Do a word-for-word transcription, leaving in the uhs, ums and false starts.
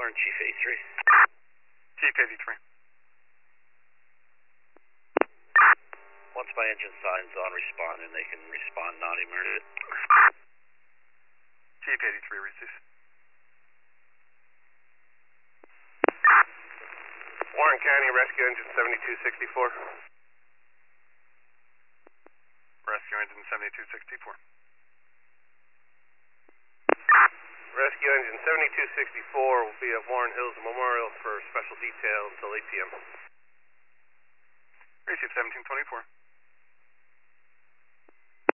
Warren, Chief eighty-three. Chief eighty-three. Once my engine sign's on responding, they can respond non-emergent. Chief eighty-three, receive. Warren County, rescue engine seventy-two sixty-four. Rescue engine seventy-two sixty-four. Rescue engine seventy-two sixty-four will be at Warren Hills Memorial for special detail until eight p m Receive seventeen twenty-four.